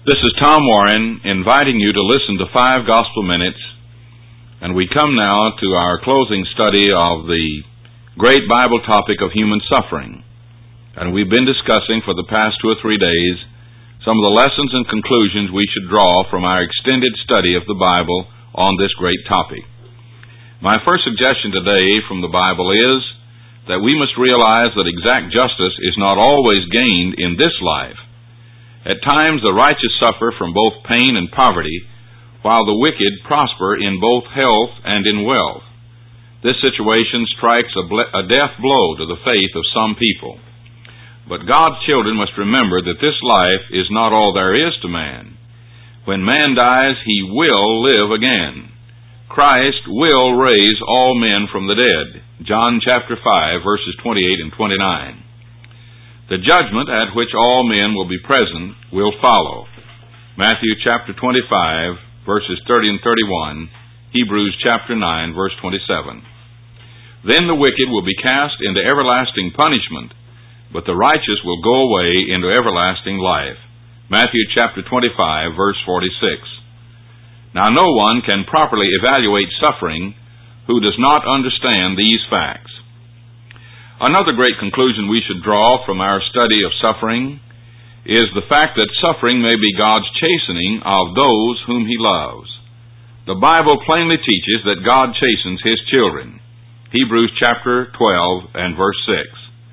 This is Tom Warren inviting you to listen to 5 Gospel Minutes, and we come now to our closing study of the great Bible topic of human suffering. And we've been discussing for the past 2 or 3 days some of the lessons and conclusions we should draw from our extended study of the Bible on this great topic. My first suggestion today from the Bible is that we must realize that exact justice is not always gained in this life. At times the righteous suffer from both pain and poverty, while the wicked prosper in both health and in wealth. This situation strikes a death blow to the faith of some people. But God's children must remember that this life is not all there is to man. When man dies, he will live again. Christ will raise all men from the dead. John chapter 5, verses 28 and 29. The judgment at which all men will be present will follow. Matthew chapter 25, verses 30 and 31, Hebrews chapter 9, verse 27. Then the wicked will be cast into everlasting punishment, but the righteous will go away into everlasting life. Matthew chapter 25, verse 46. Now no one can properly evaluate suffering who does not understand these facts. Another great conclusion we should draw from our study of suffering is the fact that suffering may be God's chastening of those whom He loves. The Bible plainly teaches that God chastens His children. Hebrews chapter 12 and verse 6.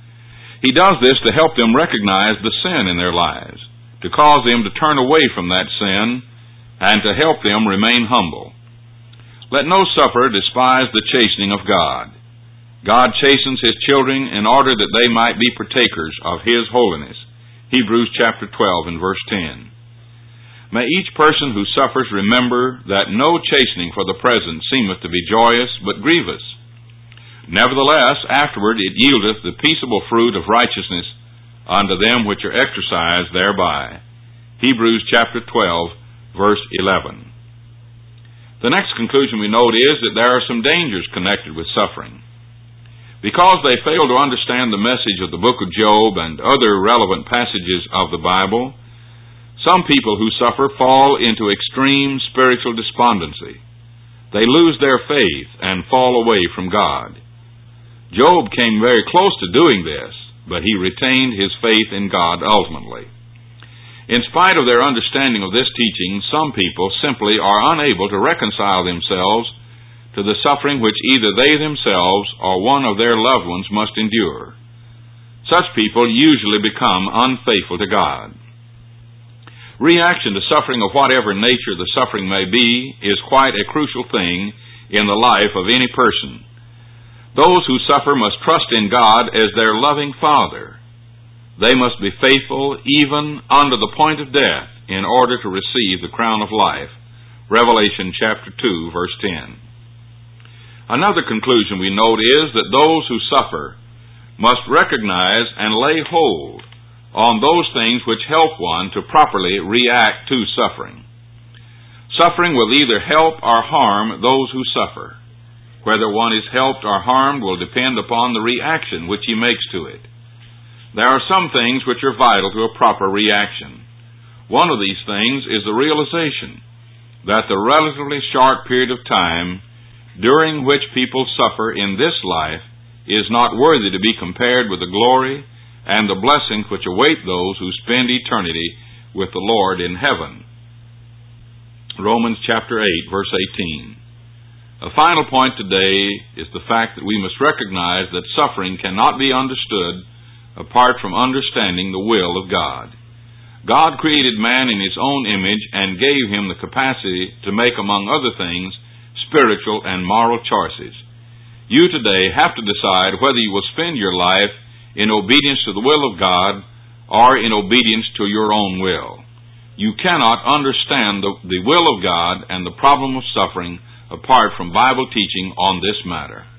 He does this to help them recognize the sin in their lives, to cause them to turn away from that sin, and to help them remain humble. Let no sufferer despise the chastening of God. God chastens His children in order that they might be partakers of His holiness. Hebrews chapter 12 and verse 10. May each person who suffers remember that no chastening for the present seemeth to be joyous, but grievous. Nevertheless, afterward it yieldeth the peaceable fruit of righteousness unto them which are exercised thereby. Hebrews chapter 12, verse 11. The next conclusion we note is that there are some dangers connected with suffering. Because they fail to understand the message of the book of Job and other relevant passages of the Bible, some people who suffer fall into extreme spiritual despondency. They lose their faith and fall away from God. Job came very close to doing this, but he retained his faith in God ultimately. In spite of their understanding of this teaching, some people simply are unable to reconcile themselves to the suffering which either they themselves or one of their loved ones must endure. Such people usually become unfaithful to God. Reaction to suffering of whatever nature the suffering may be is quite a crucial thing in the life of any person. Those who suffer must trust in God as their loving Father. They must be faithful even unto the point of death in order to receive the crown of life. Revelation chapter 2, verse 10. Another conclusion we note is that those who suffer must recognize and lay hold on those things which help one to properly react to suffering. Suffering will either help or harm those who suffer. Whether one is helped or harmed will depend upon the reaction which he makes to it. There are some things which are vital to a proper reaction. One of these things is the realization that the relatively short period of time during which people suffer in this life is not worthy to be compared with the glory and the blessings which await those who spend eternity with the Lord in heaven. Romans chapter 8, verse 18. A final point today is the fact that we must recognize that suffering cannot be understood apart from understanding the will of God. God created man in His own image and gave him the capacity to make, among other things, spiritual and moral choices. You today have to decide whether you will spend your life in obedience to the will of God or in obedience to your own will. You cannot understand the will of God and the problem of suffering apart from Bible teaching on this matter.